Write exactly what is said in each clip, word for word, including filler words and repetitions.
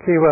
Okay, well,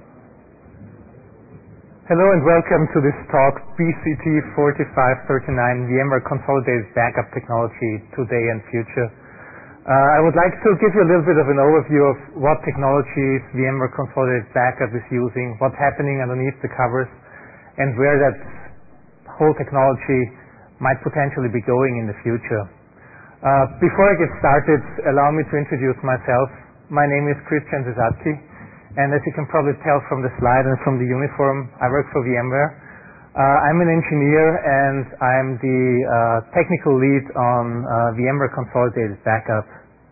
hello and welcome to this talk, B C T forty-five thirty-nine, VMware Consolidated Backup Technology, Today and Future. Uh, I would like to give you a little bit of an overview of what technologies VMware Consolidated Backup is using, what's happening underneath the covers, and where that whole technology might potentially be going in the future. Uh, before I get started, allow me to introduce myself. My name is Christian Zesatki, and as you can probably tell from the slide and from the uniform, I work for VMware. Uh, I'm an engineer and I'm the uh, technical lead on uh, VMware Consolidated Backup.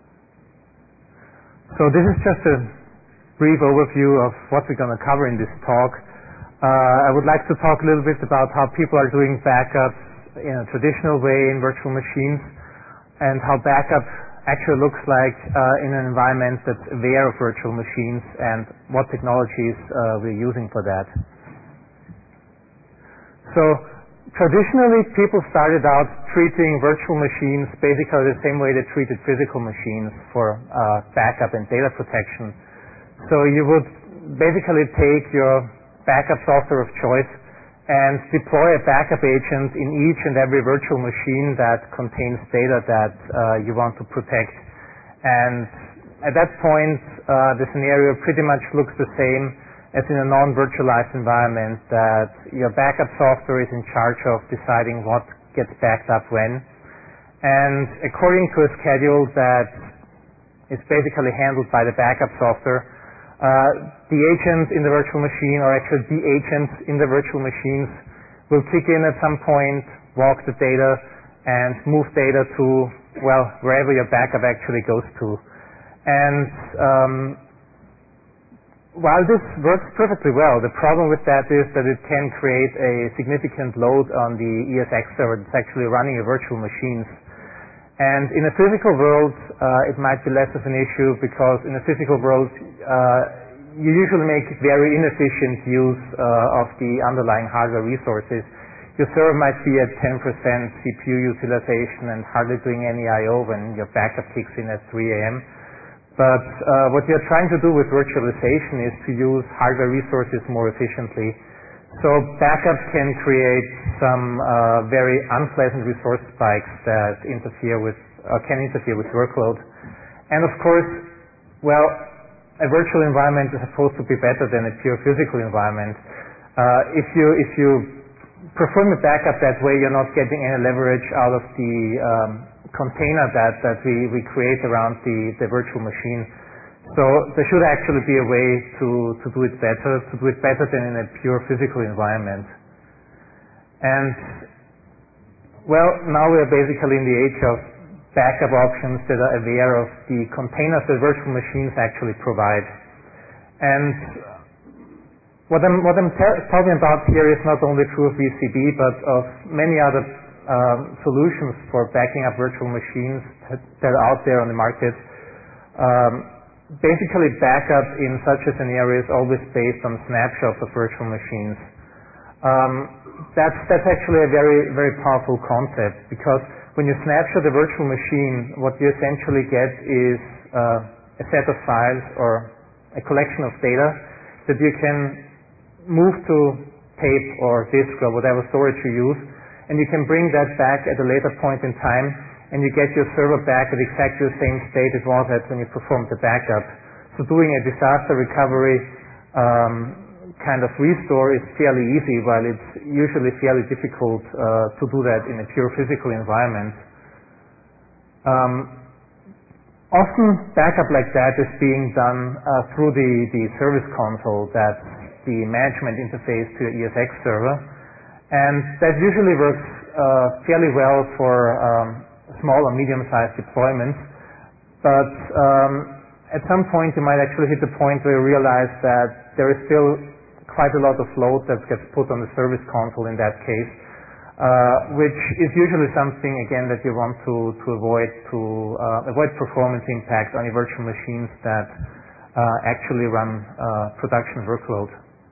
So this is just a brief overview of what we're going to cover in this talk. Uh, I would like to talk a little bit about how people are doing backups in a traditional way in virtual machines, and how backup actually looks like uh, in an environment that's aware of virtual machines and what technologies uh, we're using for that. So traditionally, people started out treating virtual machines basically the same way they treated physical machines for uh, backup and data protection. So you would basically take your backup software of choice and deploy a backup agent in each and every virtual machine that contains data that uh, you want to protect. And at that point, uh, the scenario pretty much looks the same as in a non-virtualized environment, that your backup software is in charge of deciding what gets backed up when. And according to a schedule that is basically handled by the backup software, uh, the agents in the virtual machine, or actually the agents in the virtual machines, will kick in at some point, walk the data, and move data to, well, wherever your backup actually goes to. And um, while this works perfectly well, the problem with that is that it can create a significant load on the E S X server that's actually running your virtual machines. And in a physical world, uh, it might be less of an issue, because in a physical world, uh, you usually make very inefficient use uh, of the underlying hardware resources. Your server might be at ten percent C P U utilization and hardly doing any I O when your backup kicks in at three A M But uh, what you're trying to do with virtualization is to use hardware resources more efficiently. So backup can create some uh, very unpleasant resource spikes that interfere with, uh, can interfere with workload. And of course, well, a virtual environment is supposed to be better than a pure physical environment. Uh, if you if you perform a backup that way, you're not getting any leverage out of the um, container that that we we create around the the virtual machine. So there should actually be a way to, to do it better, to do it better than in a pure physical environment. And, well, now we're basically in the age of backup options that are aware of the containers that virtual machines actually provide. And what I'm, what I'm ta- talking about here is not only true of V C B, but of many other uh, solutions for backing up virtual machines that, that are out there on the market. Um, Basically, backup in such a scenario is always based on snapshots of virtual machines. Um, that's, that's actually a very, very powerful concept, because when you snapshot a virtual machine, what you essentially get is uh, a set of files or a collection of data that you can move to tape or disk or whatever storage you use, and you can bring that back at a later point in time, and you get your server back at exactly the same state it was at when you performed the backup. So doing a disaster recovery um, kind of restore is fairly easy, while it's usually fairly difficult uh, to do that in a pure physical environment. Um, often backup like that is being done uh, through the, the service console, that's the management interface to your E S X server, and that usually works uh, fairly well for um, small or medium-sized deployments, but um, at some point you might actually hit the point where you realize that there is still quite a lot of load that gets put on the service console in that case, uh, which is usually something, again, that you want to, to avoid to uh, avoid performance impact on your virtual machines that uh, actually run uh, production workload.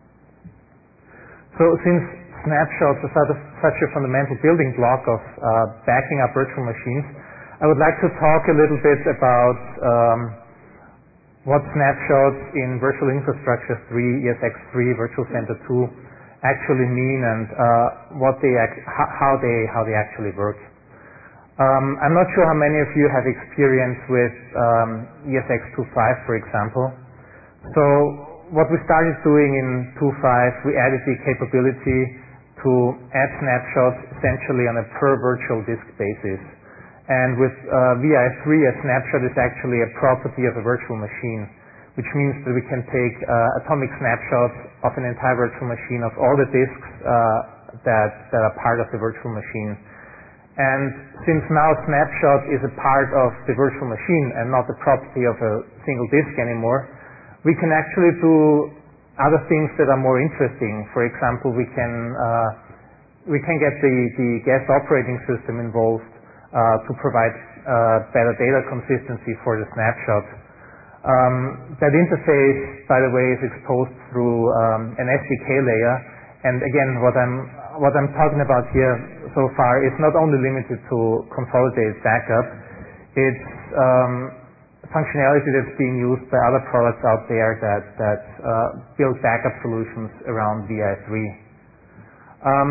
So since snapshots are sort of such a fundamental building block of uh, backing up virtual machines, I would like to talk a little bit about um, what snapshots in Virtual Infrastructure three, E S X three, Virtual Center two actually mean and uh, what they ac how they how they actually work. Um, I'm not sure how many of you have experience with um, E S X two point five, for example. So what we started doing in two point five, we added the capability to add snapshots essentially on a per virtual disk basis. And with uh, V I three, a snapshot is actually a property of a virtual machine, which means that we can take uh, atomic snapshots of an entire virtual machine of all the disks uh, that, that are part of the virtual machine. And since now snapshot is a part of the virtual machine and not the property of a single disk anymore, we can actually do other things that are more interesting. For example, we can uh, we can get the, the guest operating system involved uh, to provide uh, better data consistency for the snapshot. Um, that interface, by the way, is exposed through um, an S D K layer. And again, what I'm what I'm talking about here so far is not only limited to consolidated backup. It's um, functionality that's being used by other products out there that that uh, build backup solutions around V I three. Um,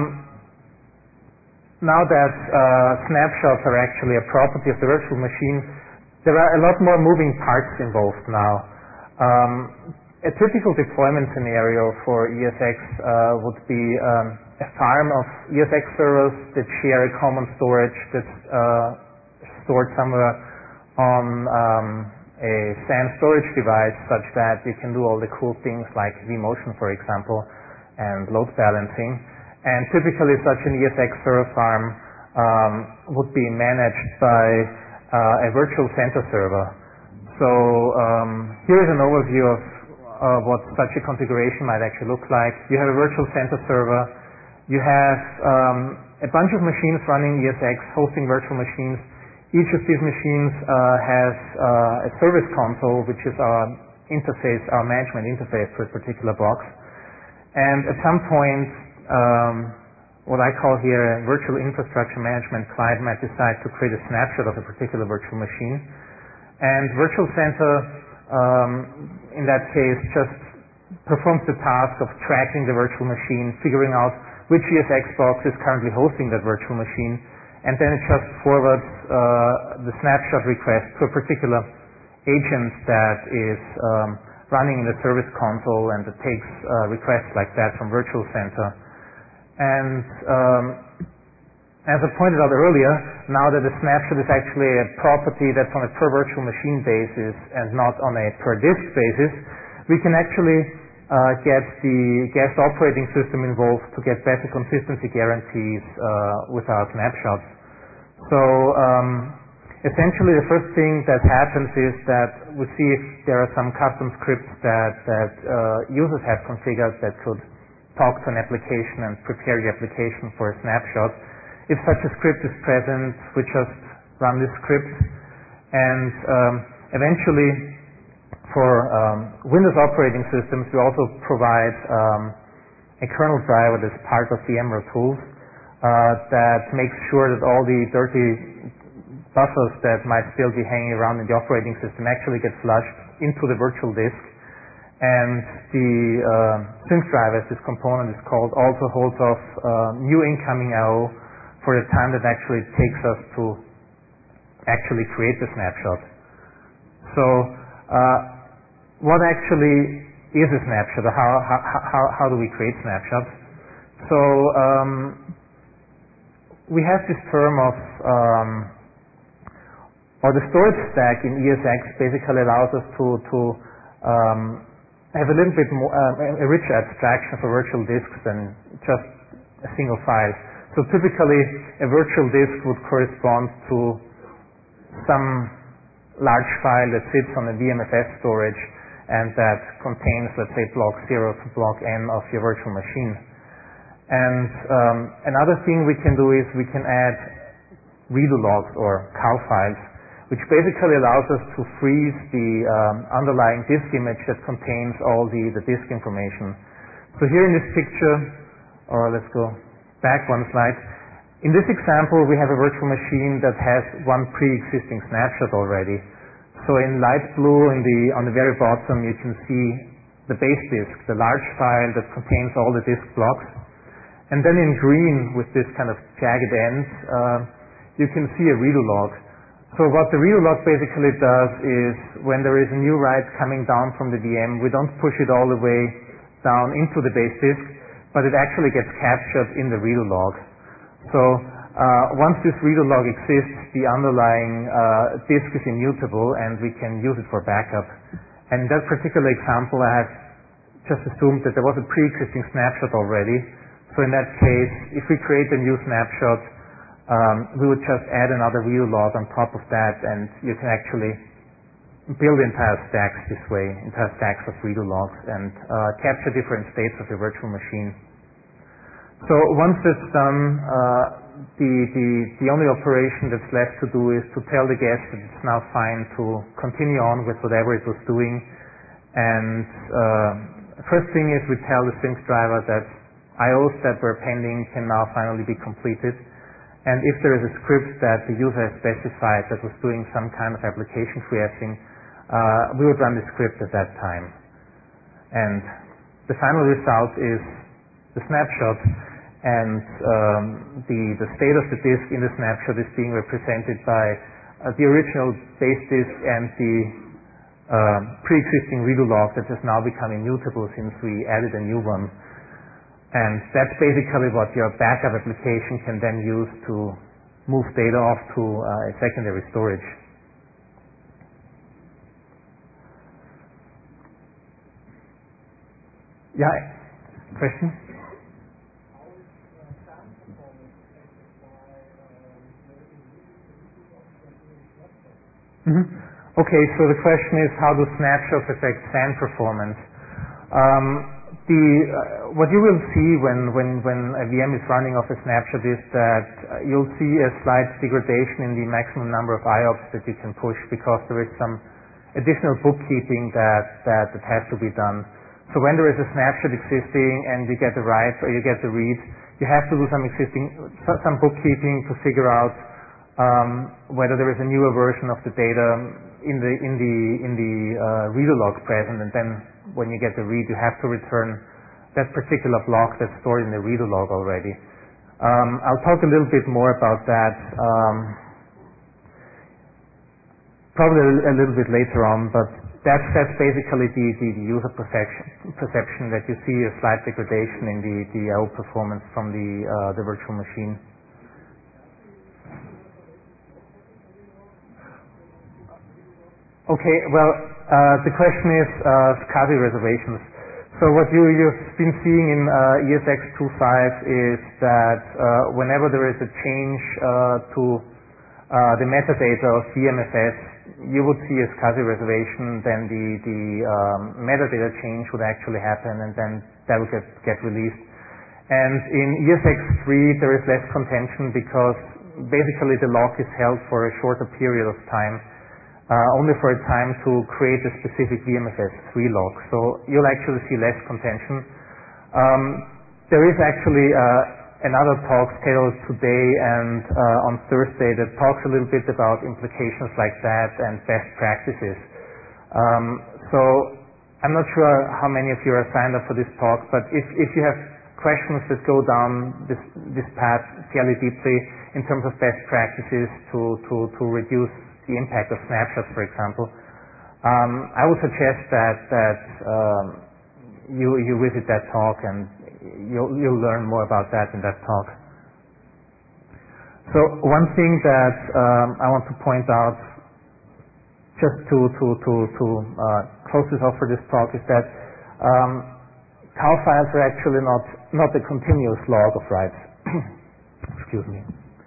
now that uh, snapshots are actually a property of the virtual machine, there are a lot more moving parts involved now. Um, a typical deployment scenario for E S X uh, would be um, a farm of E S X servers that share a common storage that's uh, stored somewhere on um, a SAN storage device, such that you can do all the cool things like vMotion, for example, and load balancing. And typically such an E S X server farm um, would be managed by uh, a virtual center server. So um, here is an overview of uh, what such a configuration might actually look like. You have a virtual center server. You have um, a bunch of machines running E S X, hosting virtual machines. Each of these machines uh, has uh, a service console, which is our interface, our management interface for a particular box. And at some point, um, what I call here a virtual infrastructure management client might decide to create a snapshot of a particular virtual machine. And Virtual Center, um, in that case, just performs the task of tracking the virtual machine, figuring out which E S X box is currently hosting that virtual machine, and then it just forwards uh, the snapshot request to a particular agent that is um, running in the service console, and it takes uh, requests like that from Virtual Center. And um, as I pointed out earlier, now that the snapshot is actually a property that's on a per virtual machine basis and not on a per disk basis, we can actually uh, get the guest operating system involved to get better consistency guarantees uh, with our snapshots. So um, essentially the first thing that happens is that we see if there are some custom scripts that, that uh, users have configured that could talk to an application and prepare the application for a snapshot. If such a script is present, we just run this script, and um, eventually for um, Windows operating systems we also provide um, a kernel driver that's part of the Emerald tools uh, that makes sure that all the dirty buffers that might still be hanging around in the operating system actually get flushed into the virtual disk. And the uh, sync driver, as this component is called, also holds off uh, new incoming I O for the time that actually it takes us to actually create the snapshot. So uh, what actually is a snapshot? How, how, how, how do we create snapshots? So um, we have this term of, um, or the storage stack in E S X basically allows us to, to um, have a little bit more, uh, a richer abstraction for virtual disks than just a single file. So typically a virtual disk would correspond to some large file that sits on a V M F S storage and that contains, let's say, block zero to block n of your virtual machine. And um, another thing we can do is we can add redo logs or cow files, which basically allows us to freeze the um, underlying disk image that contains all the, the disk information. So here in this picture, or let's go back one slide, in this example we have a virtual machine that has one pre-existing snapshot already. So in light blue in the, on the very bottom you can see the base disk, the large file that contains all the disk blocks. And then in green with this kind of jagged ends, uh, you can see a redo log. So what the redo log basically does is when there is a new write coming down from the V M, we don't push it all the way down into the base disk, but it actually gets captured in the redo log. So uh, once this redo log exists, the underlying uh, disk is immutable and we can use it for backup. And in that particular example, I have just assumed that there was a pre-existing snapshot already. So in that case, if we create a new snapshot, um, we would just add another redo log on top of that, and you can actually build entire stacks this way, entire stacks of redo logs, and uh, capture different states of your virtual machine. So once that's done, uh, the, the, the only operation that's left to do is to tell the guest that it's now fine to continue on with whatever it was doing. And uh, first thing is we tell the Sphinx driver that I Os that were pending can now finally be completed. And if there is a script that the user has specified that was doing some kind of application freezing, uh, we would run the script at that time. And the final result is the snapshot, and um, the, the state of the disk in the snapshot is being represented by uh, the original base disk and the uh, pre-existing redo log that has now become immutable since we added a new one. And that's basically what your backup application can then use to move data off to uh, a secondary storage. Yeah, question? Mm-hmm. Okay, so the question is how do snapshots affect SAN performance? Um, the, uh, what you will see when, when, when a V M is running off a snapshot is that uh, you'll see a slight degradation in the maximum number of I O P S that you can push because there is some additional bookkeeping that, that, that has to be done. So when there is a snapshot existing and you get the write or you get the read, you have to do some existing, some bookkeeping to figure out um, whether there is a newer version of the data in the in the in the uh, reader log present, and then when you get the read, you have to return that particular block that's stored in the reader log already. Um, I'll talk a little bit more about that um, probably a, a little bit later on, but that's that's basically the, the, the user perception perception that you see a slight degradation in the the I O performance from the uh, the virtual machine. Okay, well, uh, the question is uh, SCSI reservations. So what you, you've been seeing in uh, E S X two point five is that uh, whenever there is a change uh, to uh, the metadata of V M F S, you would see a SCSI reservation, then the, the um, metadata change would actually happen, and then that would get, get released. And in E S X three, there is less contention because basically the lock is held for a shorter period of time. Uh, only for a time to create a specific V M F S three lock. So you'll actually see less contention. Um, there is actually uh, another talk scheduled today and uh, on Thursday that talks a little bit about implications like that and best practices. Um, so I'm not sure how many of you are signed up for this talk, but if, if you have questions that go down this, this path fairly deeply in terms of best practices to, to, to reduce the impact of snapshots, for example, um, I would suggest that that um, you you visit that talk and you'll you'll learn more about that in that talk. So one thing that um, I want to point out, just to to to to uh, close this off for this talk, is that um, C A L files are actually not not a continuous log of writes. Excuse me.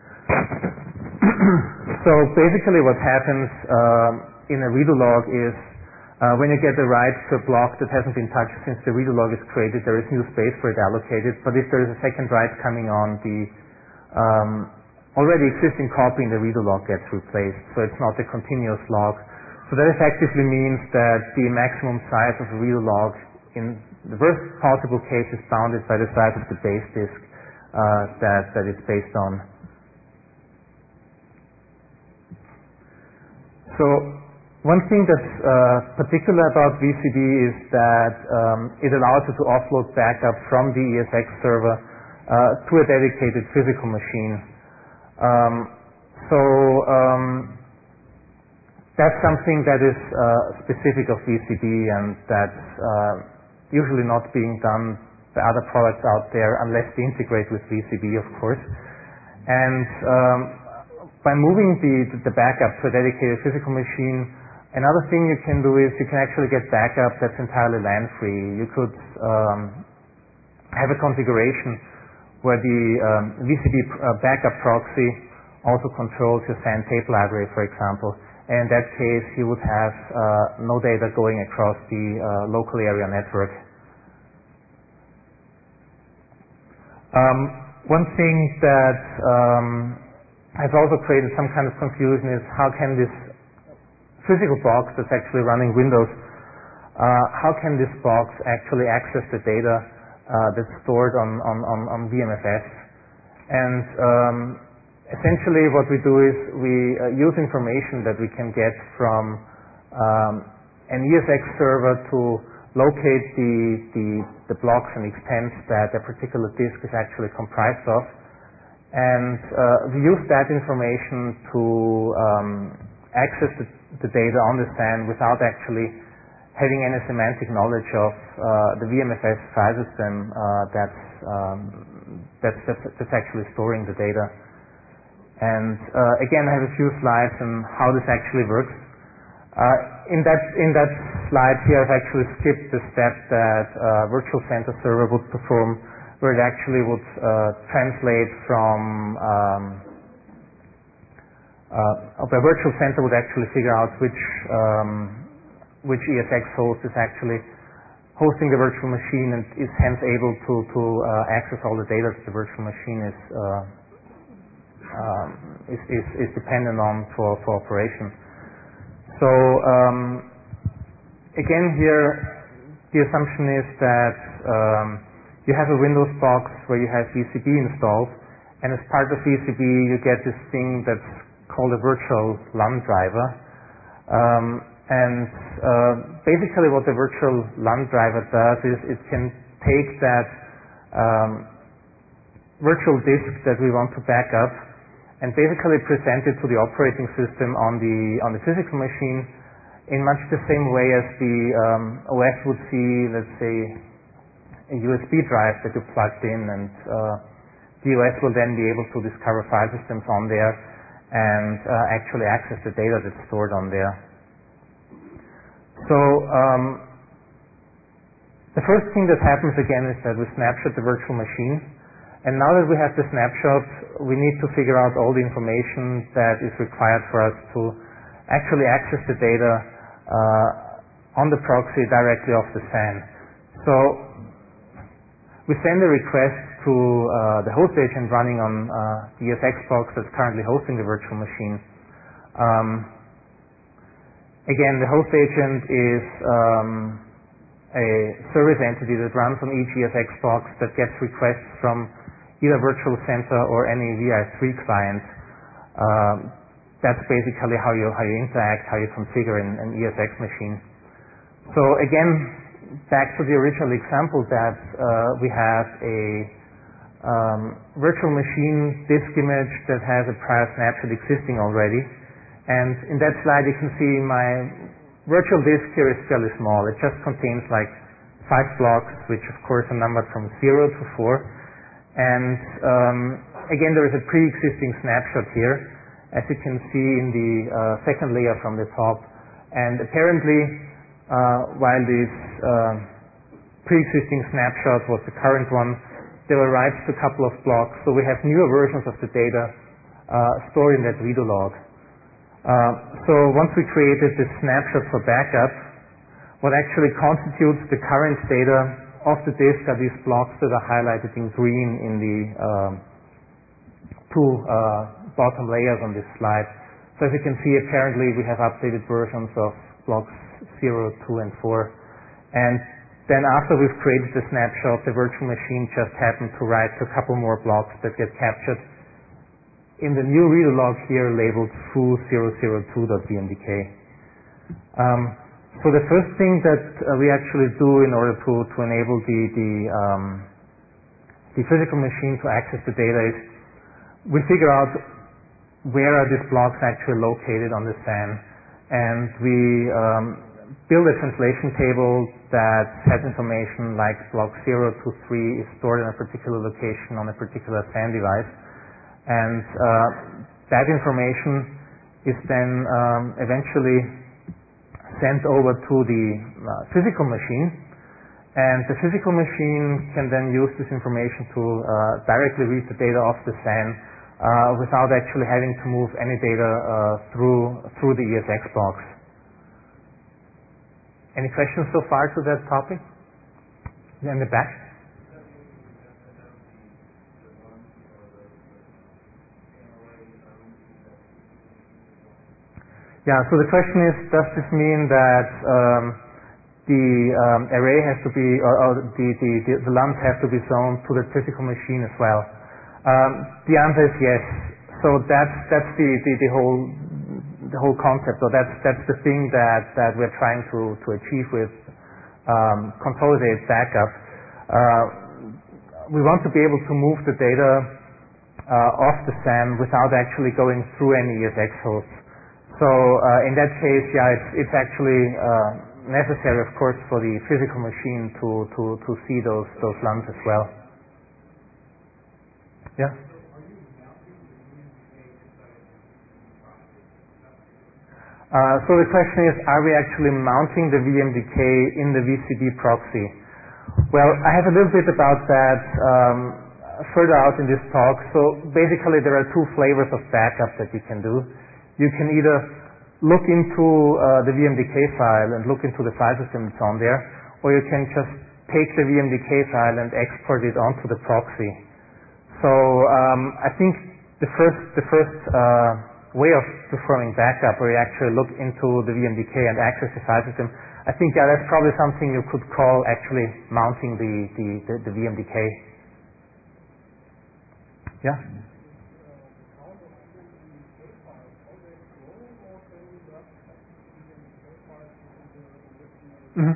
So basically what happens um, in a redo log is uh, when you get the write to a block that hasn't been touched since the redo log is created, there is new space for it allocated, but if there is a second write coming on, the um, already existing copy in the redo log gets replaced, so it's not a continuous log. So that effectively means that the maximum size of a redo log in the worst possible case is bounded by the size of the base disk uh, that, that it's based on. So One thing that's uh, particular about V C B is that um, it allows you to offload backup from the E S X server uh, to a dedicated physical machine. Um, so um, that's something that is uh, specific of V C B, and that's uh, usually not being done by other products out there unless they integrate with V C B, of course. And um, by moving the, the backup to a dedicated physical machine, another thing you can do is you can actually get backup that's entirely LAN-free. You could um, have a configuration where the um, V C B uh, backup proxy also controls your SAN tape library, for example. And in that case, you would have uh, no data going across the uh, local area network. Um, one thing that um, has also created some kind of confusion is how can this physical box that's actually running Windows, uh, how can this box actually access the data uh, that's stored on, on, on, on V M F S? And um, essentially what we do is we uh, use information that we can get from um, an E S X server to locate the, the, the blocks and extents that a particular disk is actually comprised of. And uh, we use that information to um, access the, the data on the SAN without actually having any semantic knowledge of uh, the V M F S file system uh, that's, um, that's, that's, that's actually storing the data. And uh, again, I have a few slides on how this actually works. Uh, in that in that slide here, I've actually skipped the step that uh, Virtual Center server would perform, where it actually would uh, translate from um, uh, the Virtual Center would actually figure out which um, which E S X host is actually hosting the virtual machine and is hence able to to uh, access all the data that the virtual machine is uh, um, is, is is dependent on for for operation. So um, again, here the assumption is that um, you have a Windows box where you have V C B installed, and as part of V C B you get this thing that's called a virtual LAN driver. Um, and uh, basically what the virtual LAN driver does is it can take that um, virtual disk that we want to back up and basically present it to the operating system on the on the physical machine in much the same way as the um, O S would see, let's say, a U S B drive that you plugged in, and uh, the O S will then be able to discover file systems on there and uh, actually access the data that's stored on there. So um, the first thing that happens again is that we snapshot the virtual machine. And now that we have the snapshot, we need to figure out all the information that is required for us to actually access the data uh, on the proxy directly off the SAN. So we send a request to uh, the host agent running on uh, the E S X box that's currently hosting the virtual machine. Um, again, the host agent is um, a service entity that runs on each E S X box that gets requests from either Virtual Center or any V I three client. Um, that's basically how you how you interact, how you configure an, an E S X machine. So again, back to the original example that uh, we have a um, virtual machine disk image that has a prior snapshot existing already. And in that slide you can see my virtual disk here is fairly small. It just contains like five blocks, which of course are numbered from zero to four. And um, again, there is a pre-existing snapshot here, as you can see in the uh, second layer from the top. And apparently, uh, while this uh, pre-existing snapshot was the current one, there were writes to a couple of blocks. So we have newer versions of the data uh, stored in that redo log. Uh, so once we created this snapshot for backup, what actually constitutes the current data of the disk are these blocks that are highlighted in green in the um, two uh, bottom layers on this slide. So as you can see, apparently we have updated versions of blocks zero, two, and four. And then after we've created the snapshot, the virtual machine just happened to write a couple more blocks that get captured in the new reader log here labeled foo zero zero two dot v m d k. Um, so the first thing that uh, we actually do in order to, to enable the, the, um, the physical machine to access the data is we figure out where are these blocks actually located on the S A N, and we um, build a translation table that has information like block zero to three is stored in a particular location on a particular S A N device, and uh, that information is then um, eventually sent over to the uh, physical machine, and the physical machine can then use this information to uh, directly read the data off the S A N uh, without actually having to move any data uh, through through the E S X box. Any questions so far to that topic? In the back? Yeah, so the question is, does this mean that um, the um, array has to be, or, or the, the, the, the lumps have to be zoned to the physical machine as well? Um, the answer is yes. So that's, that's the, the, the whole the whole concept, or that's, that's the thing that, that we're trying to, to achieve with um, consolidated backup. Uh, we want to be able to move the data uh, off the S A N without actually going through any E S X hosts. So uh, in that case, yeah, it's, it's actually uh, necessary, of course, for the physical machine to, to, to see those, those lumps as well. Yeah? Uh, so the question is, are we actually mounting the V M D K in the V C B proxy? Well, I have a little bit about that um, further out in this talk. So basically there are two flavors of backup that you can do. You can either look into uh, the V M D K file and look into the file system that's on there, or you can just take the V M D K file and export it onto the proxy. So um, I think the first, the first uh, way of performing backup, where you actually look into the V M D K and access the file system, I think yeah, that's probably something you could call actually mounting the, the, the, the V M D K. Yeah? Mm-hmm.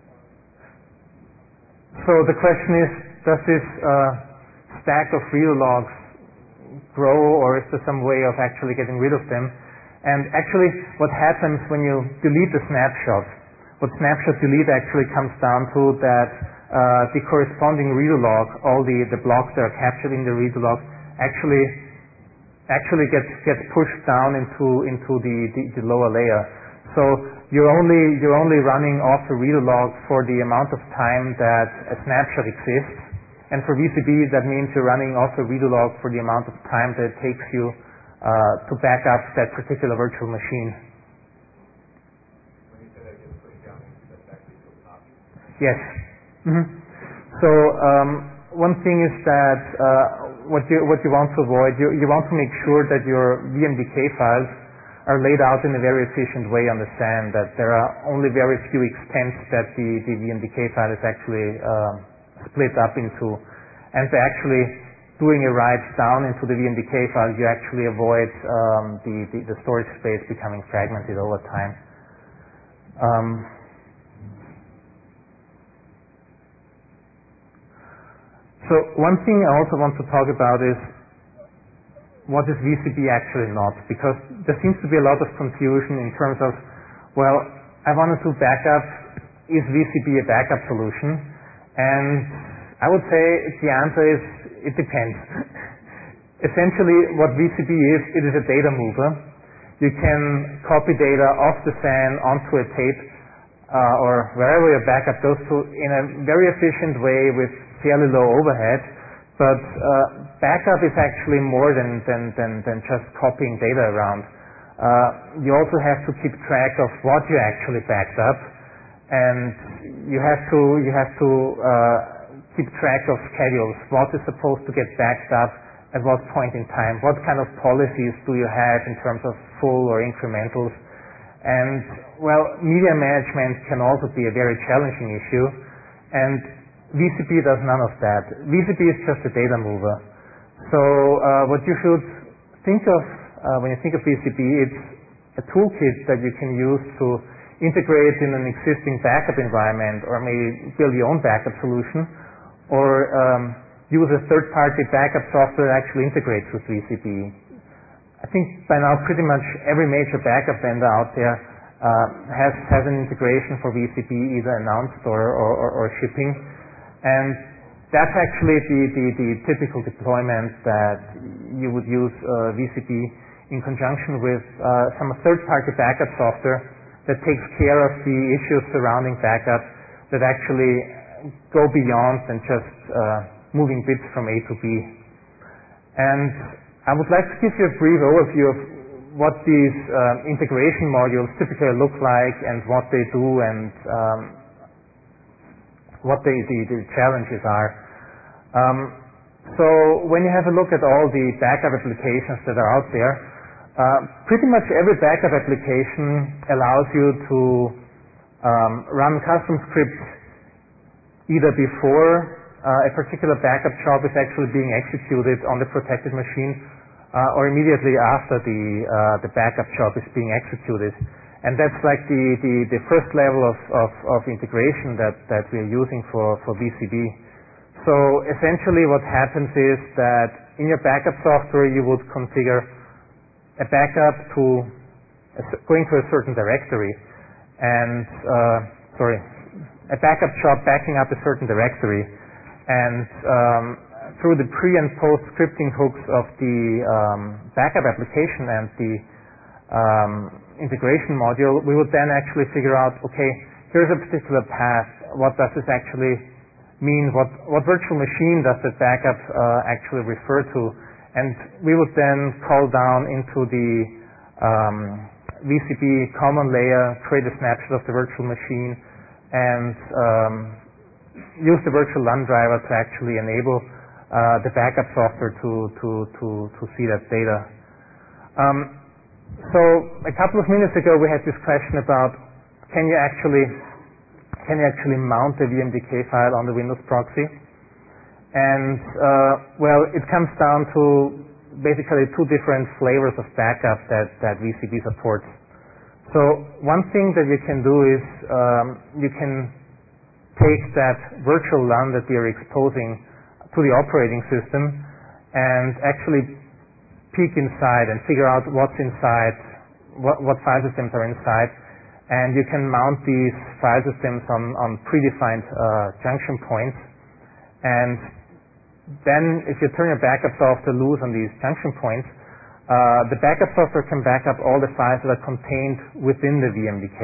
So the question is, does this uh, stack of real logs grow, or is there some way of actually getting rid of them? And actually, what happens when you delete the snapshot, what snapshot delete actually comes down to that uh, the corresponding reader log, all the, the blocks that are captured in the reader log, actually actually gets gets pushed down into into the, the, the lower layer. So you're only you're only running off a reader log for the amount of time that a snapshot exists, and for V C B that means you're running off a reader log for the amount of time that it takes you uh, to back up that particular virtual machine. When you say that gets pushed down, that's actually to a copy? Yes. Mm-hmm. So um, one thing is that uh, what you what you want to avoid, you, you want to make sure that your V M D K files are laid out in a very efficient way on the S A N, that there are only very few extents that the, the V M D K file is actually um, split up into. And by actually doing a write down into the V M D K file, you actually avoid um, the, the, the storage space becoming fragmented over time. Um, so one thing I also want to talk about is what is V C B actually not, because there seems to be a lot of confusion in terms of, well, I want to do backup, is V C B a backup solution? And I would say the answer is, it depends. Essentially what V C B is, it is a data mover. You can copy data off the S A N onto a tape uh, or wherever your backup goes to in a very efficient way with fairly low overhead. But uh, backup is actually more than, than, than, than just copying data around. Uh, you also have to keep track of what you actually backed up, and you have to you have to uh, keep track of schedules. What is supposed to get backed up at what point in time? What kind of policies do you have in terms of full or incrementals? And well, media management can also be a very challenging issue, and V C B does none of that. V C B is just a data mover. So uh, what you should think of uh, when you think of V C B, it's a toolkit that you can use to integrate in an existing backup environment, or maybe build your own backup solution, or um, use a third-party backup software that actually integrates with V C B. I think by now pretty much every major backup vendor out there uh, has has an integration for V C B either announced or, or, or, or shipping, and that's actually the, the, the typical deployment that you would use uh, V C B in conjunction with uh, some third-party backup software that takes care of the issues surrounding backup that actually go beyond than just uh, moving bits from A to B. And I would like to give you a brief overview of what these uh, integration modules typically look like and what they do and um, what the, the, the challenges are. Um, so when you have a look at all the backup applications that are out there, uh, pretty much every backup application allows you to um, run custom scripts either before uh, a particular backup job is actually being executed on the protected machine uh, or immediately after the, uh, the backup job is being executed. And that's like the, the, the first level of, of, of integration that, that we are using for, for V C B. So essentially what happens is that in your backup software you would configure a backup to a, going to a certain directory and, uh, sorry, a backup job backing up a certain directory, and um, through the pre and post scripting hooks of the um, backup application and the um, integration module, we would then actually figure out, okay, here's a particular path. What does this actually mean? What, what virtual machine does that backup uh, actually refer to? And we would then call down into the um, V C B common layer, create a snapshot of the virtual machine, and um, use the virtual LAN driver to actually enable uh, the backup software to, to, to, to see that data. Um, so a couple of minutes ago we had this question about can you actually can you actually mount a V M D K file on the Windows proxy? And uh, well, it comes down to basically two different flavors of backup that, that V C B supports. So one thing that you can do is um, you can take that virtual LAN that you're exposing to the operating system and actually peek inside and figure out what's inside, what, what file systems are inside, and you can mount these file systems on, on predefined uh, junction points. And then if you turn your backup software loose on these junction points, uh, the backup software can back up all the files that are contained within the V M D K.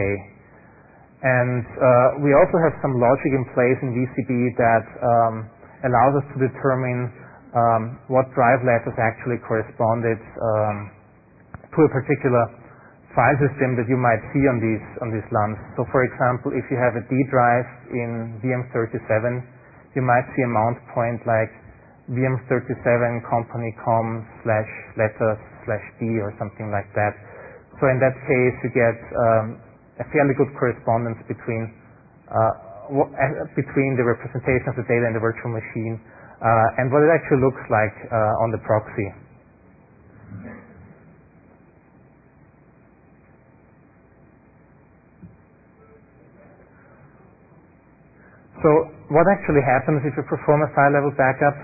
And uh, we also have some logic in place in V C B that um, allows us to determine um, what drive letters actually corresponded um, to a particular file system that you might see on these on these LANs. So for example, if you have a D drive in V M thirty-seven, you might see a mount point like V M thirty-seven company com slash letters slash D or something like that. So in that case, you get um, a fairly good correspondence between uh, w- uh, between the representation of the data in the virtual machine uh, and what it actually looks like uh, on the proxy. So what actually happens if you perform a file level backup?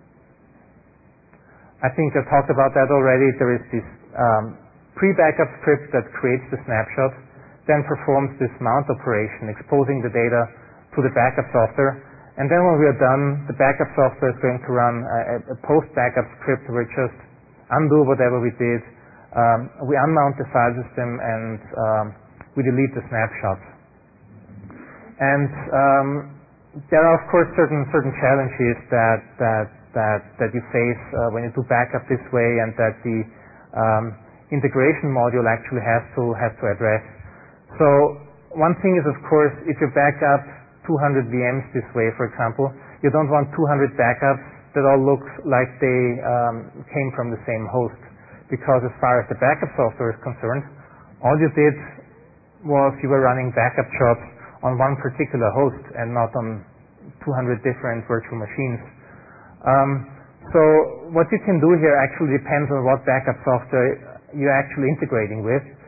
I think I talked about that already. There is this um, pre-backup script that creates the snapshot, then performs this mount operation, exposing the data to the backup software. And then when we are done, the backup software is going to run a, a post-backup script where it just undo whatever we did. Um, we unmount the file system and um, we delete the snapshot. And um, there are of course certain certain challenges that that that, that you face uh, when you do backup this way, and that the um, integration module actually has to has to address. So one thing is, of course, if you back up two hundred V Ms this way, for example, you don't want two hundred backups that all look like they um, came from the same host, because as far as the backup software is concerned, all you did was you were running backup jobs on one particular host and not on two hundred different virtual machines. Um, so what you can do here actually depends on what backup software you're actually integrating with.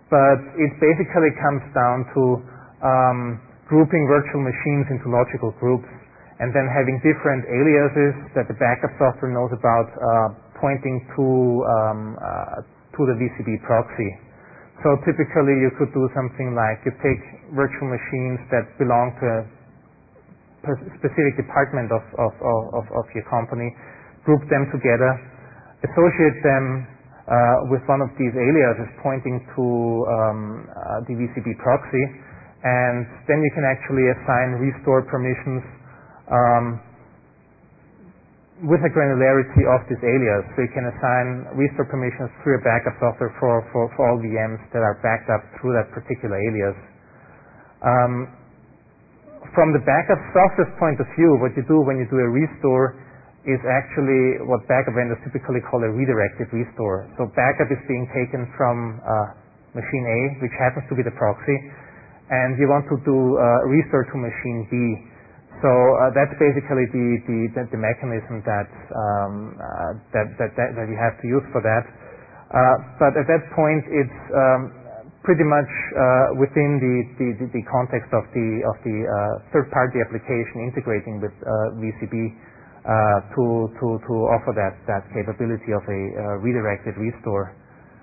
but it basically comes down to um, grouping virtual machines into logical groups and then having different aliases that the backup software knows about uh, pointing to um, uh, to the V C B proxy. So typically you could do something like you take virtual machines that belong to a specific department of, of, of, of your company, group them together, associate them uh, with one of these aliases pointing to um, uh, the V C B proxy, and then you can actually assign restore permissions um, with the granularity of this alias. So you can assign restore permissions through your backup software for, for, for all V Ms that are backed up through that particular alias. Um, from the backup software's point of view, what you do when you do a restore is actually what backup vendors typically call a redirected restore. So backup is being taken from uh, machine A, which happens to be the proxy, and you want to do uh, restore to machine B. So uh, that's basically the, the, the, the mechanism that, um, uh, that, that, that, that you have to use for that. Uh, but at that point, it's um, pretty much uh, within the, the, the context of the, of the uh, third-party application integrating with uh, V C B uh, to, to, to offer that, that capability of a uh, redirected restore.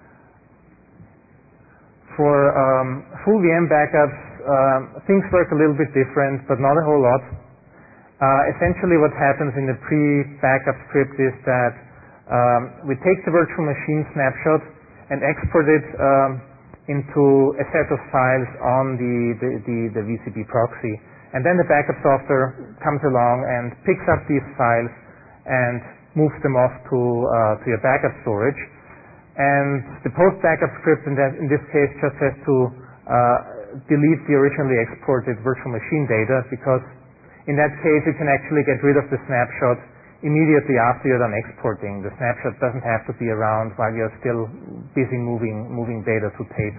For um, full V M backups, um, things work a little bit different, but not a whole lot. Uh, essentially what happens in the pre-backup script is that um, we take the virtual machine snapshot and export it um, into a set of files on the, the, the, the V C B proxy. And then the backup software comes along and picks up these files and moves them off to, uh, to your backup storage. And the post-backup script in, that, in this case just has to uh, delete the originally exported virtual machine data, because in that case you can actually get rid of the snapshot immediately after you're done exporting. The snapshot doesn't have to be around while you're still busy moving, moving data to tape.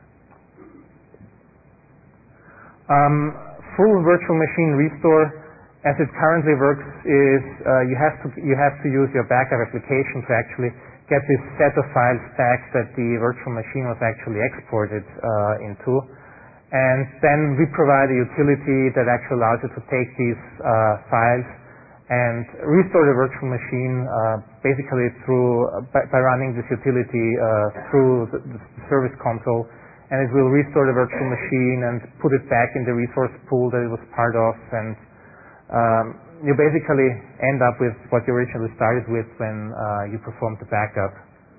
Um, full virtual machine restore, as it currently works, is uh, you have to you have to use your backup application to actually get this set of files back that the virtual machine was actually exported uh, into. And then we provide a utility that actually allows you to take these uh, files and restore the virtual machine uh, basically through uh, by, by running this utility uh, through the, the service console, and it will restore the virtual machine and put it back in the resource pool that it was part of, and um, you basically end up with what you originally started with when uh, you performed the backup.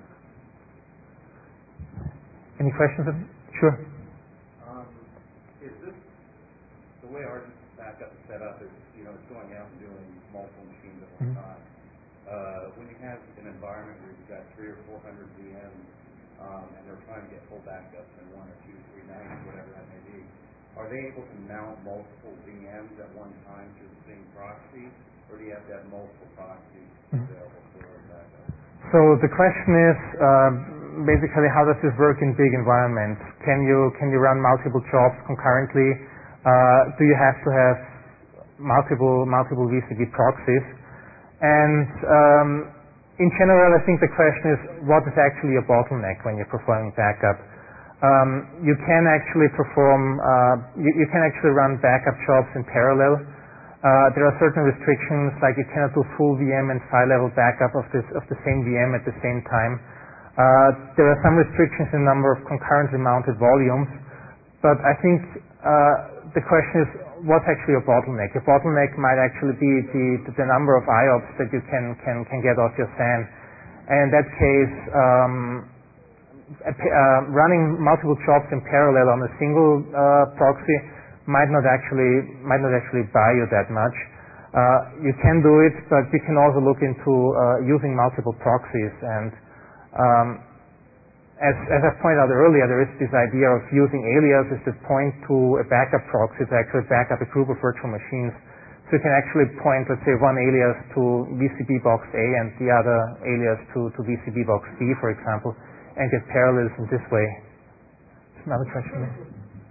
Any questions? Sure. Um, is this the way our backup is set up? Is you know it's going out and doing multiple machines at one Mm-hmm. time. Uh, when you have an environment where you've got three or four hundred V Ms um, and they're trying to get full backups in one or two, three nights, whatever that may be, are they able to mount multiple V Ms at one time through the same proxy, or do you have to have multiple proxies available for backup? So the question is uh, basically, how does this work in big environments? Can you can you run multiple jobs concurrently? Uh, do you have to have multiple multiple V C B proxies? And um, in general, I think the question is, what is actually a bottleneck when you're performing backup? Um, you can actually perform, uh, you, you can actually run backup jobs in parallel. Uh, there are certain restrictions, like you cannot do full V M and file level backup of, this, of the same V M at the same time. Uh, there are some restrictions in the number of concurrently mounted volumes, but I think uh, the question is, what's actually a bottleneck? A bottleneck might actually be the, the number of I O P S that you can, can, can get off your S A N. And in that case, um, Uh, running multiple jobs in parallel on a single uh, proxy might not actually might not actually buy you that much. Uh, you can do it, but you can also look into uh, using multiple proxies. And um, as, as I pointed out earlier, there is this idea of using aliases that point to a backup proxy to actually back up a group of virtual machines. So you can actually point, let's say, one alias to V C B box A and the other alias to, to V C B box B, for example, and get parallels in this way. Another question? The,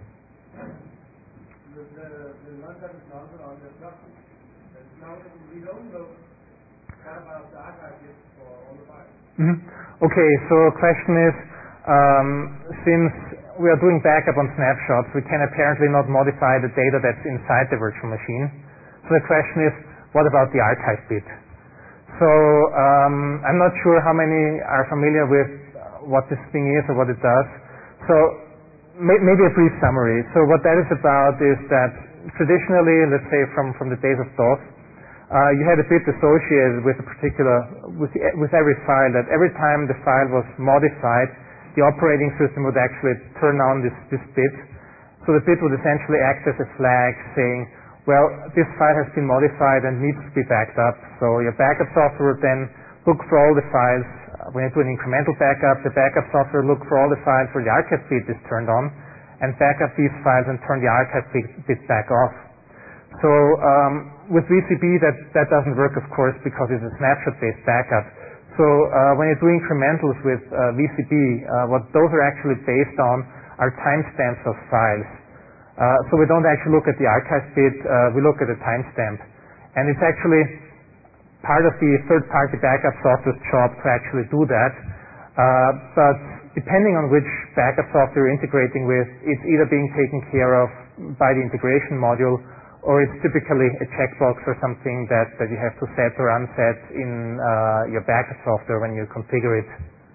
the, the one that is mounted on the proxy, that's mounted, we don't know what about the archive disk for all the files. Mm-hmm. Okay, so the question is, um, since we are doing backup on snapshots, we can apparently not modify the data that's inside the virtual machine. So the question is, what about the archive bit? So um, I'm not sure how many are familiar with what this thing is or what it does. So may, maybe a brief summary. So what that is about is that traditionally, let's say from, from the days of DOS, uh, you had a bit associated with a particular, with, the, with every file, that every time the file was modified, the operating system would actually turn on this, this bit. So the bit would essentially act as a flag saying, well, this file has been modified and needs to be backed up. So your backup software would then look for all the files. When you do an incremental backup, the backup software look for all the files where the archive bit is turned on and back up these files and turn the archive bit, bit back off. So um, with V C B, that, that doesn't work, of course, because it's a snapshot-based backup. So uh, when you do incrementals with uh, V C B, uh, what those are actually based on are timestamps of files. Uh, so we don't actually look at the archive bit, uh, we look at the timestamp. And it's actually part of the third-party backup software's job to actually do that. Uh, but depending on which backup software you're integrating with, it's either being taken care of by the integration module, or it's typically a checkbox or something that, that you have to set or unset in uh, your backup software when you configure it.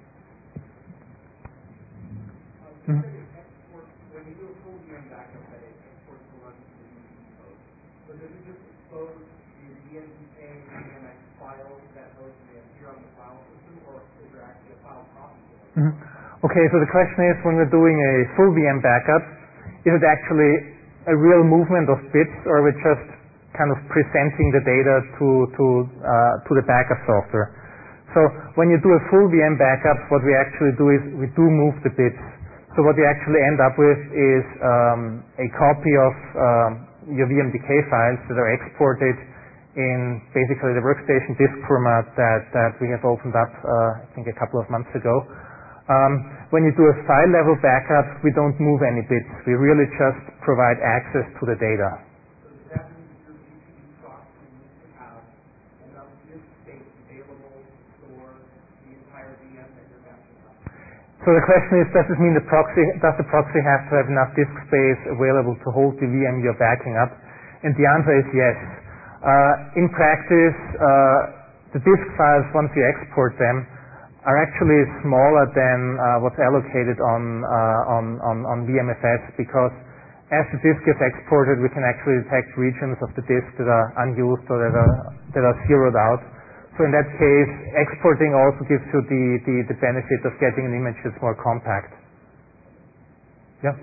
Um, mm-hmm. When you do a full V M backup, that it exports the ones to the V C B code. So does it just expose the V M D K and V M X files that those may appear on the file system, or is there actually a file copy? Mm-hmm. Okay, so the question is, when we're doing a full V M backup, is it actually a real movement of bits, or are we just kind of presenting the data to to uh, to the backup software? So when you do a full V M backup, what we actually do is we do move the bits. So what you actually end up with is um, a copy of um, your V M D K files that are exported in basically the workstation disk format that, that we have opened up, uh, I think a couple of months ago. Um, when you do a file level backup, we don't move any bits. We really just provide access to the data. So does that mean your V C B proxy needs to have enough disk space available to store the entire V M that you're backing up? So the question is, does this mean the proxy, does the proxy have to have enough disk space available to hold the V M you're backing up? And the answer is yes. Uh, in practice, uh, the disk files, once you export them, are actually smaller than uh, what's allocated on, uh, on, on, on V M F S, because as the disk gets exported, we can actually detect regions of the disk that are unused or that are, that are zeroed out. So in that case, exporting also gives you the, the, the benefit of getting an image that's more compact. Yeah?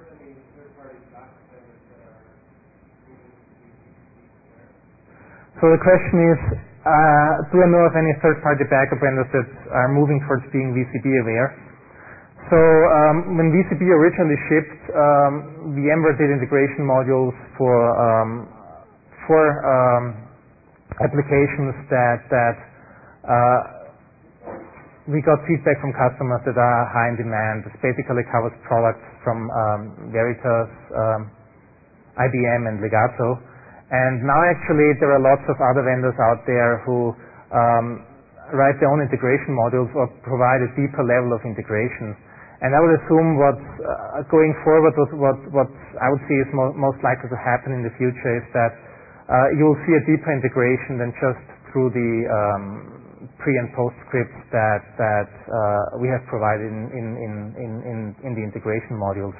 So the question is, Uh, do I know of any third-party backup vendors that are moving towards being V C B aware? So um, when V C B originally shipped, um, VMware did integration modules for um, for um, applications that that uh, we got feedback from customers that are high in demand. This basically covers products from um, Veritas, um, I B M, and Legato. And now actually there are lots of other vendors out there who um, write their own integration modules or provide a deeper level of integration. And I would assume what's uh, going forward, what, what, what I would see is mo- most likely to happen in the future is that uh, you will see a deeper integration than just through the um, pre and post scripts that, that uh, we have provided in, in, in, in, in, in the integration modules.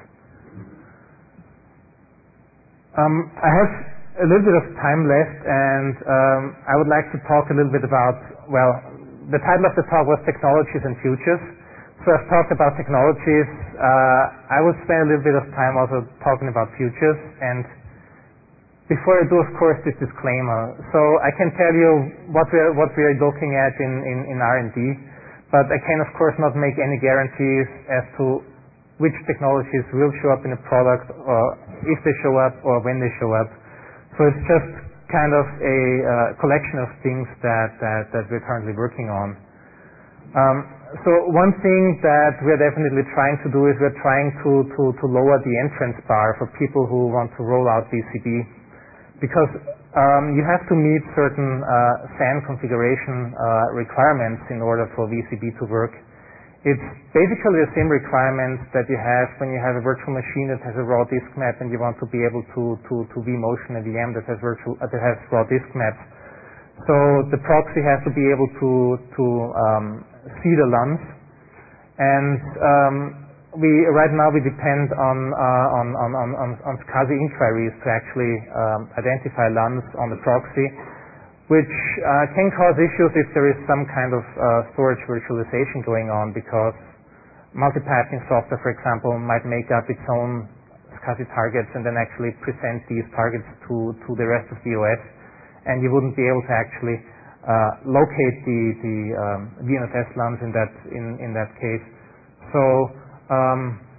Um, I have a little bit of time left, and um, I would like to talk a little bit about, well, the title of the talk was Technologies and Futures. So I've talked about technologies. Uh, I will spend a little bit of time also talking about futures. And before I do, of course, this disclaimer. So I can tell you what we are, what we are looking at in, in, in R and D, but I can, of course, not make any guarantees as to which technologies will show up in a product, or if they show up, or when they show up. So it's just kind of a uh, collection of things that, that, that we're currently working on. Um, so one thing that we're definitely trying to do is we're trying to, to, to lower the entrance bar for people who want to roll out V C B, because um, you have to meet certain uh, S A N configuration uh, requirements in order for V C B to work. It's basically the same requirements that you have when you have a virtual machine that has a raw disk map and you want to be able to, to, to vMotion a V M that has virtual uh, that has raw disk maps. So the proxy has to be able to to um, see the L U Ns, and um, we right now we depend on uh, on, on, on, on, on SCSI inquiries to actually um, identify L U Ns on the proxy, which uh, can cause issues if there is some kind of uh, storage virtualization going on, because multipathing software, for example, might make up its own SCSI targets and then actually present these targets to, to the rest of the O S, and you wouldn't be able to actually uh, locate the, the um, V N S S L U Ns in that, in, in that case. So um,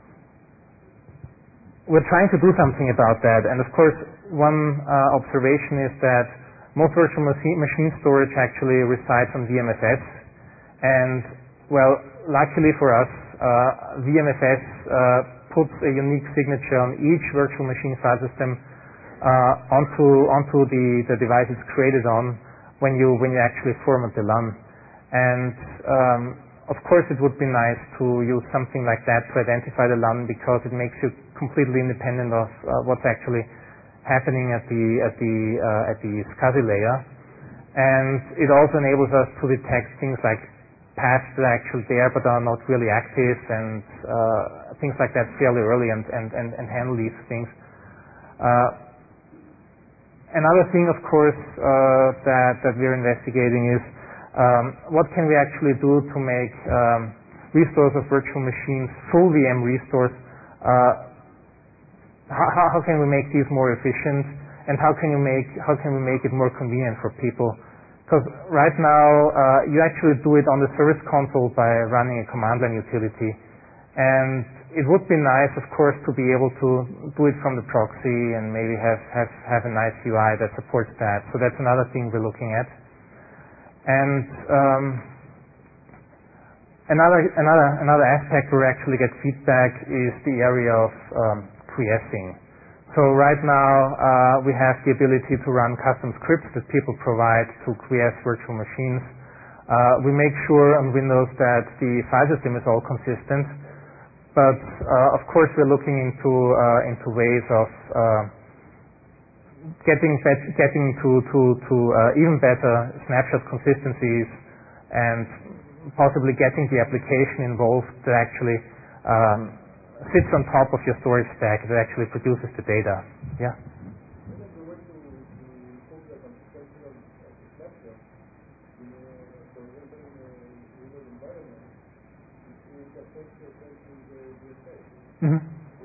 we're trying to do something about that, and of course one uh, observation is that most virtual machine storage actually resides on V M S S, and well, luckily for us, uh, V M S S uh, puts a unique signature on each virtual machine file system uh, onto onto the, the device it's created on when you when you actually format the L U N. And um, of course, it would be nice to use something like that to identify the L U N, because it makes you completely independent of uh, what's actually happening at the at the uh, at the SCSI layer, and it also enables us to detect things like paths that are actually there but are not really active, and uh, things like that fairly early, and and and, and handle these things. Uh, another thing, of course, uh, that that we're investigating is um, what can we actually do to make um, restores of virtual machines, full V M restores. Uh, How, how can we make these more efficient, and how can you make how can we make it more convenient for people? Because right now uh, you actually do it on the service console by running a command line utility, and it would be nice, of course, to be able to do it from the proxy and maybe have have, have a nice U I that supports that. So that's another thing we're looking at. And um, another another another aspect where we actually get feedback is the area of um, quiescing. So right now uh, we have the ability to run custom scripts that people provide to quiesce virtual machines. Uh, we make sure on Windows that the file system is all consistent, but uh, of course we're looking into uh, into ways of uh, getting bet- getting to to to uh, even better snapshot consistencies, and possibly getting the application involved that actually um, sits on top of your storage stack that actually produces the data. Yeah. Mm-hmm.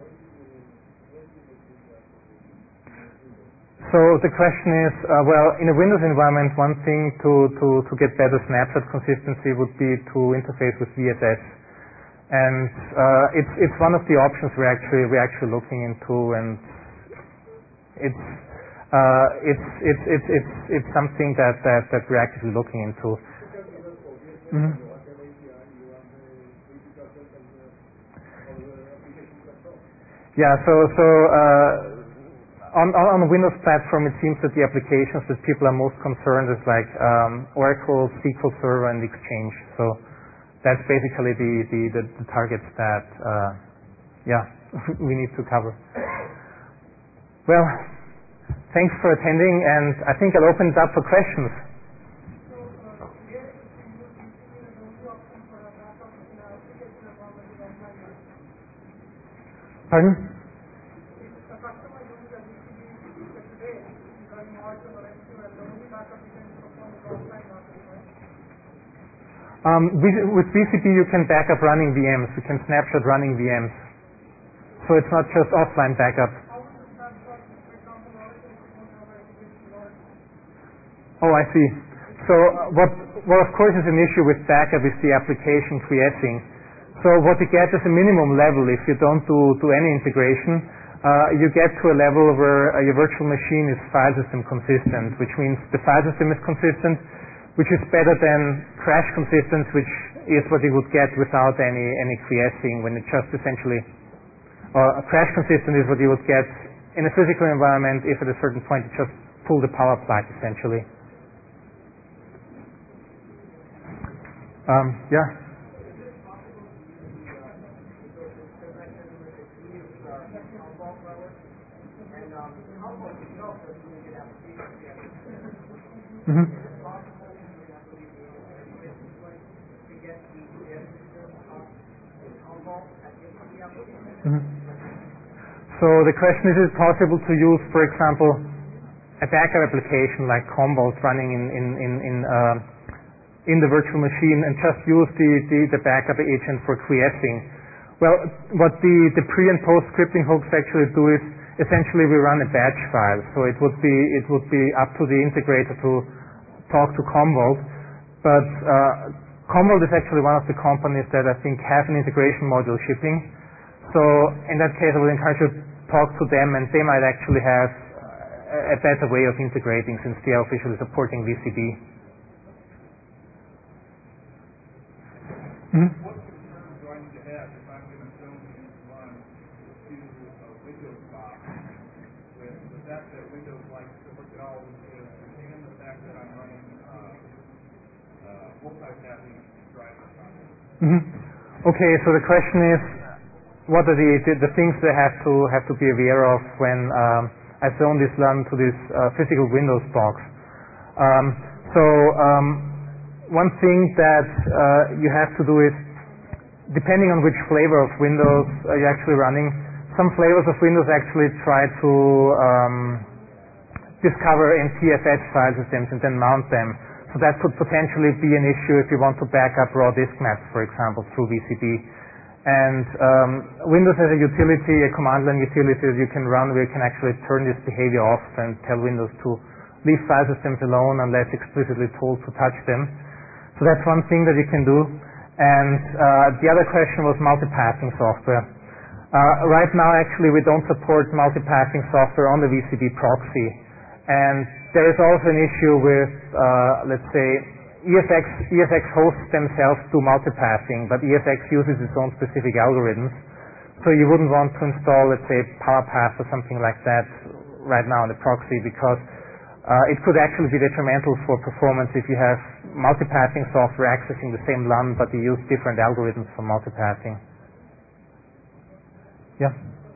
So the question is, uh, well, in a Windows environment, one thing to, to, to get better snapshot consistency would be to interface with V S S. And uh, it's it's one of the options we're actually we're actually looking into, and it's uh, it's it's it's it's it's something that, that, that we're actively looking into. Mm-hmm. Yeah. So so uh, on on the Windows platform, it seems that the applications that people are most concerned is like um, Oracle, S Q L Server, and Exchange. So that's basically the, the, the, the targets that, uh, yeah, we need to cover. Well, thanks for attending, and I think I'll open it up for questions. Pardon? Um, with, with B C P you can back up running V Ms. You can snapshot running V Ms. So it's not just offline backup. Oh, I see. So what, what of course is an issue with backup is the application quiescing. So what you get is a minimum level if you don't do, do any integration. Uh, you get to a level where uh, your virtual machine is file system consistent, which means the file system is consistent, which is better than crash consistent, which is what you would get without any, any quiescing, when it just essentially, or a crash consistent is what you would get in a physical environment if at a certain point you just pull the power plug, essentially. Um, yeah? Mm-hmm. Is it possible to actually be able to switch like to get the disk system up in Commvault at the end of the application? Mm-hmm. So the question is, is it possible to use, for example, a backup application like Commvault running in in in in, uh, in the virtual machine and just use the, the, the backup agent for quiescing? Well, what the, the pre and post scripting hooks actually do is essentially we run a batch file. So it would be it would be up to the integrator to talk to Commvault. But uh, Commvault is actually one of the companies that I think have an integration module shipping. So in that case, I would encourage you to talk to them, and they might actually have a better way of integrating since they are officially supporting V C B. Mm-hmm. What concerns do I need to have if I'm going to zone these runs to a Windows box with the fact that Windows likes to look at all the data and the fact that I'm running uh, uh, multitasking drivers on it? Mm-hmm. Okay, so the question is, what are the, the, the things they have to have to be aware of when um, I zone this run to this uh, physical Windows box? Um, so um, one thing that uh, you have to do is, depending on which flavor of Windows uh, you're actually running, some flavors of Windows actually try to um, discover N T F S file systems and then mount them. So that could potentially be an issue if you want to back up raw disk maps, for example, through V C B. And um, Windows has a utility, a command line utility that you can run where you can actually turn this behavior off and tell Windows to leave file systems alone unless explicitly told to touch them. So that's one thing that you can do. And uh, the other question was multipathing software. Uh, right now, actually, we don't support multipathing software on the V C B proxy. And there is also an issue with, uh, let's say, E S X, E S X hosts themselves do multipathing, but E S X uses its own specific algorithms. So you wouldn't want to install, let's say, PowerPath or something like that right now on the proxy, because uh, it could actually be detrimental for performance if you have multipathing software accessing the same L U N, but you use different algorithms for multipathing. Yeah?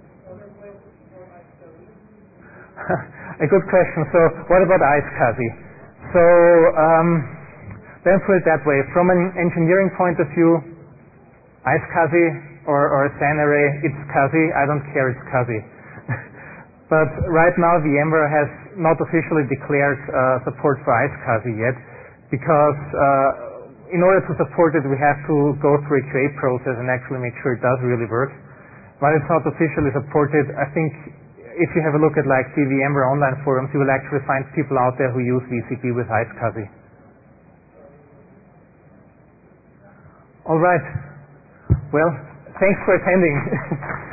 A good question. So what about iSCSI? So um, let me put it that way. From an engineering point of view, iSCSI or, or a SAN array, it's SCSI. I don't care, it's SCSI. But right now, VMware has not officially declared uh, support for iSCSI yet, because uh, in order to support it, we have to go through a Q A process and actually make sure it does really work. While it's not officially supported, I think if you have a look at like the VMware online forums, you will actually find people out there who use V C B with iSCSI. All right. Well, thanks for attending.